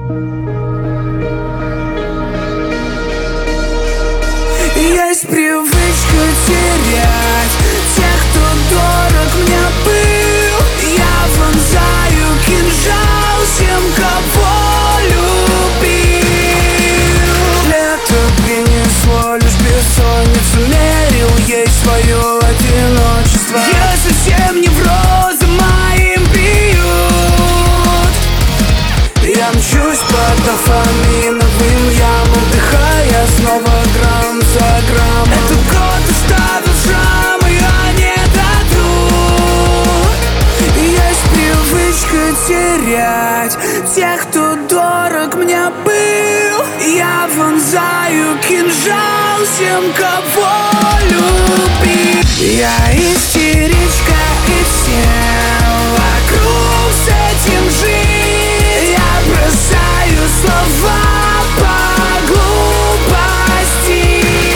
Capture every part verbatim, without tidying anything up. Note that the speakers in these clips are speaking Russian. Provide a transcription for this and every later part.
Есть привычка терять тех, кто дорог мне был. Я вонзаю кинжал всем, кого любил. Лето принесло лишь бессонницу, мерил ей свое одиночество. Я совсем не в розы моим бьют. Я мчусь по дофаминовым ямам, вдыхая снова грамм за грамм. Этот год оставил шрамы, я не дотру. Есть привычка терять тех, кто дорог мне был. Я вонзаю кинжал всем, кого любил. Я истеричка, и всем вокруг с этим жить. Я бросаю слова по глупости.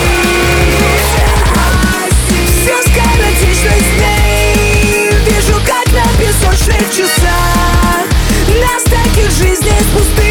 Все скоротечных дней вижу, как на песочных часах. Нас таких жизней с пустых